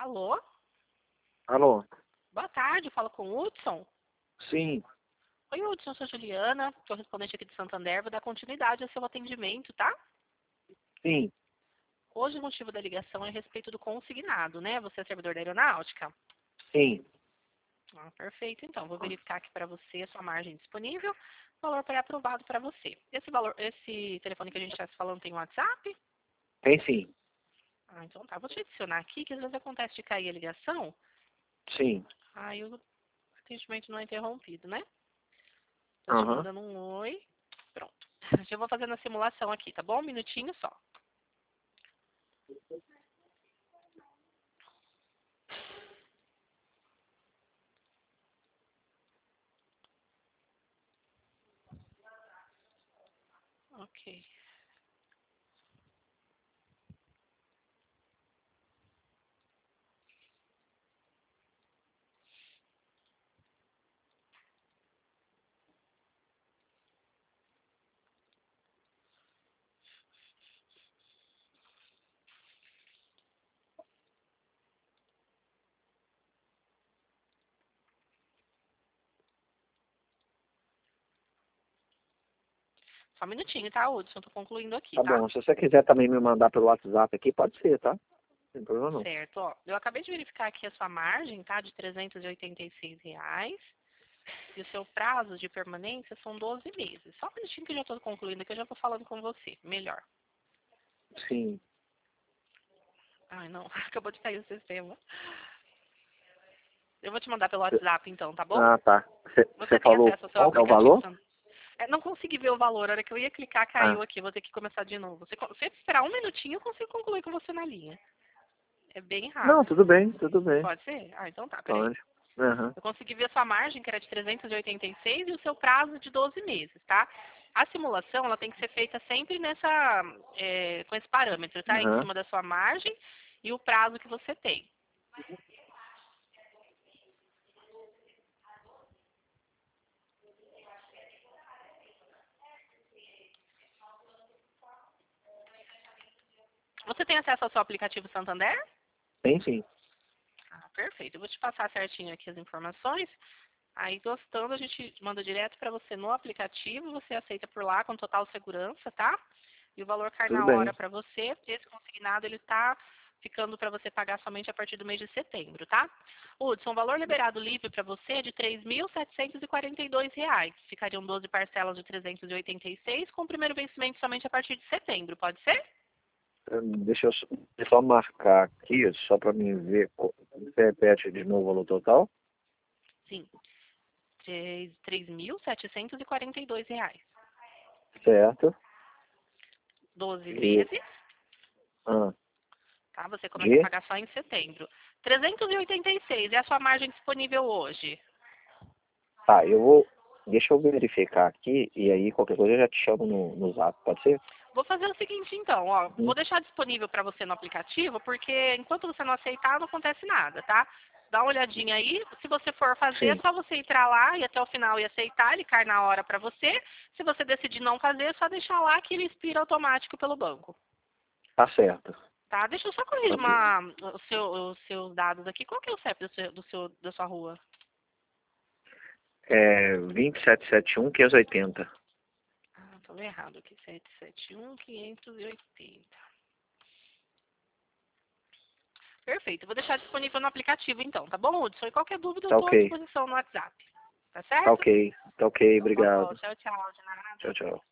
Alô? Alô? Boa tarde, falo com o Hudson. Sim, Oi, Hudson, eu sou Juliana, correspondente aqui de Santander, vou dar continuidade ao seu atendimento, tá? sim, Hoje o motivo da ligação é a respeito do consignado, né? Você é servidor da aeronáutica? sim. Ah, perfeito, então, vou verificar aqui para você a sua margem disponível, valor pré-aprovado para você. Esse telefone que a gente está se falando tem WhatsApp? Tem sim. Ah, então tá, vou te adicionar aqui, que às vezes acontece de cair a ligação, Sim. aí o atendimento não é interrompido, né? Tô te Aham. mandando um oi. Pronto. Já vou fazendo a simulação aqui, tá bom? Um minutinho só. Ok. Só um minutinho, tá, Hudson? Tô concluindo aqui, Tá tá? bom. Se você quiser também me mandar pelo WhatsApp aqui, pode ser, tá? Não tem problema não. Certo, ó. Eu acabei de verificar aqui a sua margem, tá? De R$ 386. E o seu prazo de permanência são 12 meses. Só um minutinho que eu já tô concluindo aqui, eu já tô falando com você. Melhor. Sim. Ai, não. Acabou de cair o sistema. Eu vou te mandar pelo WhatsApp, então, tá bom? Ah, tá. Você Você tem falou acesso ao seu qual que é o aplicativo? valor? Não consegui ver o valor. A hora que eu ia clicar, caiu Ah, aqui. Vou ter que começar de novo. Se esperar um minutinho, eu consigo concluir com você na linha. É bem não, rápido. tudo bem, tudo bem. Pode ser? Ah, então tá, peraí. Pode. Aham. Eu consegui ver a sua margem, que era de 386, e o seu prazo de 12 meses, tá? A simulação, ela tem que ser feita sempre com esse parâmetro, tá? Em Aham. cima da sua margem e o prazo que você tem. Você tem acesso ao seu aplicativo Santander? Tem sim. Ah, perfeito. Eu vou te passar certinho aqui as informações. Aí, gostando, a gente manda direto para você no aplicativo. Você aceita por lá com total segurança, tá? E o valor cai Tudo na bem. hora para você. Esse consignado, ele tá ficando para você pagar somente a partir do mês de setembro, tá? Hudson, o valor liberado livre para você é de R$ 3.742. Ficariam 12 parcelas de 386, com o primeiro vencimento somente a partir de setembro, pode ser? Deixa eu só marcar aqui, só para mim ver. Repete de novo o valor total. Sim. R$ 3.742. Certo. 12 E, vezes, ah, tá? Você começa a de? pagar só em setembro. 386 é a sua margem disponível hoje. Tá, eu vou. Deixa eu verificar aqui e aí qualquer coisa eu já te chamo no zap, pode ser? Vou fazer o seguinte então, ó, Hum, vou deixar disponível para você no aplicativo, porque enquanto você não aceitar, não acontece nada, tá? Dá uma olhadinha aí, se você for fazer, é Sim, só você entrar lá e até o final e aceitar, ele cai na hora para você. Se você decidir não fazer, é só deixar lá que ele expira automático pelo banco. tá certo. Tá? Deixa eu só corrigir Ok. os seus dados aqui. Qual que é o CEP da sua rua? É 27771 580. Ah, tô errado aqui. 771-580. Perfeito. Eu vou deixar disponível no aplicativo então, tá bom, Hudson? E qualquer dúvida eu Tá estou à ok. disposição no WhatsApp. Tá Tá certo? ok. Tá ok, Então tá bom. obrigado. Tchau, tchau. De nada. Tchau, tchau.